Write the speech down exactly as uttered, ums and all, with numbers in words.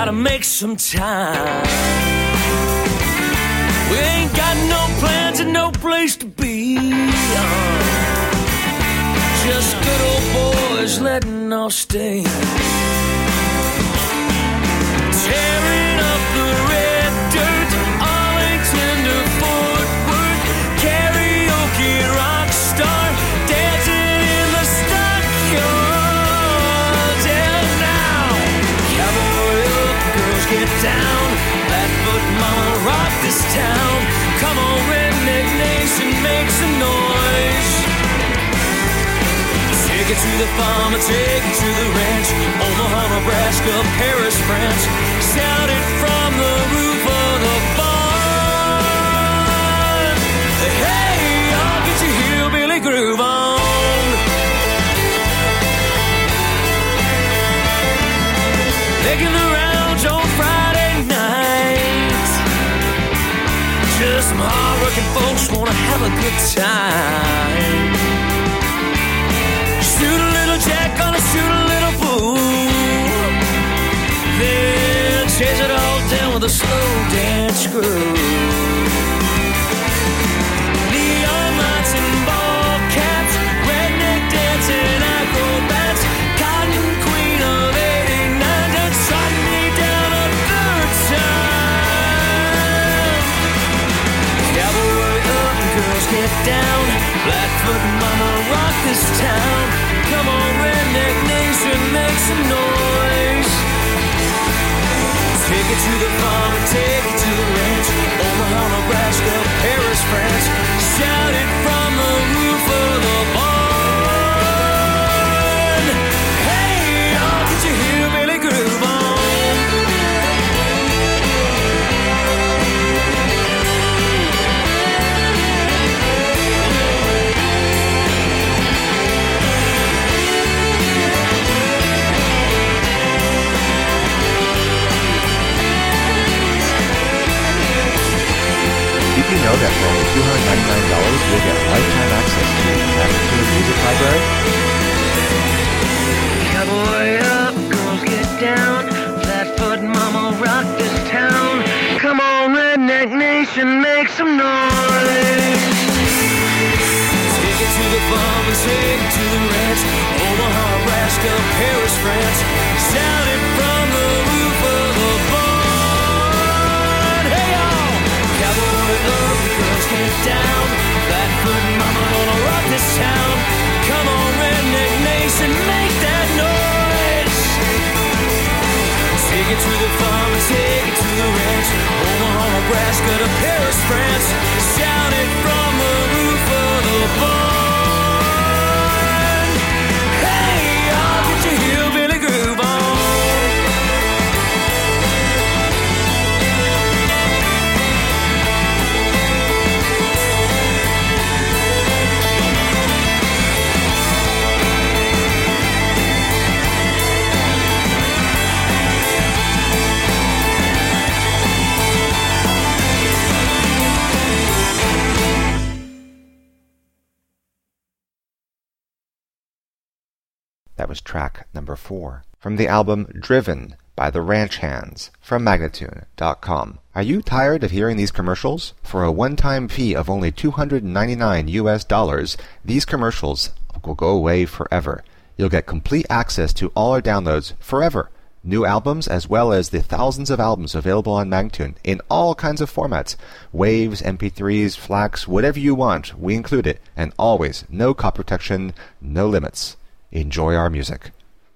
gotta make some time. We ain't got no plans and no place to be. Just good old boys letting off steam. Tearing up the red dirt, Arlington to Fort Worth, karaoke rock star, dancing in the stockyards. And now, cowboy up, girls get down, Flatfoot mama rock this town. Come on, redneck nation, make some noise. Take it to the farm and take it to the ranch, Omaha, Nebraska, Paris, France. Shout it from the roof of the barn. Hey, y'all, get your hillbilly groove on. Making the rounds on Friday night. Just some hard-working folks wanna have a good time. Shoot a little jack on a shoot a little fool. Then chase it all down with a slow dance groove. Neon lights and ball caps, redneck dancing acrobats, Cotton Queen of eighty-nine done shot me down a third time. Cowboy up and girls get down, Flatfoot mama rock this town. Come on, redneck nation, make some noise. Take it to the farm and take it to the ranch, Omaha, Nebraska, Paris, France. Shout it from the roof of the barn. Hey, y'all, get your hillbilly groove on. Did you know that for only two hundred ninety-nine dollars you'll get lifetime access to the Magnitude Music Library? Cowboy up, girls get down, Flatfoot mama rock this town. Come on, redneck nation, make some noise. Take it to the farm and take it to the ranch, Omaha, Nebraska, Paris, France. Shout it from the roof of the barn. Hey y'all, cowboy up, girls get down, Flatfoot mama gonna rock this town. Come on, redneck nation, make that noise. Take it to the farm and take it to the ranch, Omaha, Nebraska to Paris, France. Shout it from the roof of the barn. Hey, y'all, get your hillbilly groove on. That was track number four from the album Driven by the Ranch Hands from Magnatune dot com. Are you tired of hearing these commercials? For a one-time fee of only two hundred ninety-nine U S dollars, these commercials will go away forever. You'll get complete access to all our downloads forever. New albums as well as the thousands of albums available on Magnatune in all kinds of formats. Waves, M P threes, FLACs, whatever you want, we include it. And always, no copy protection, no limits. Enjoy our music.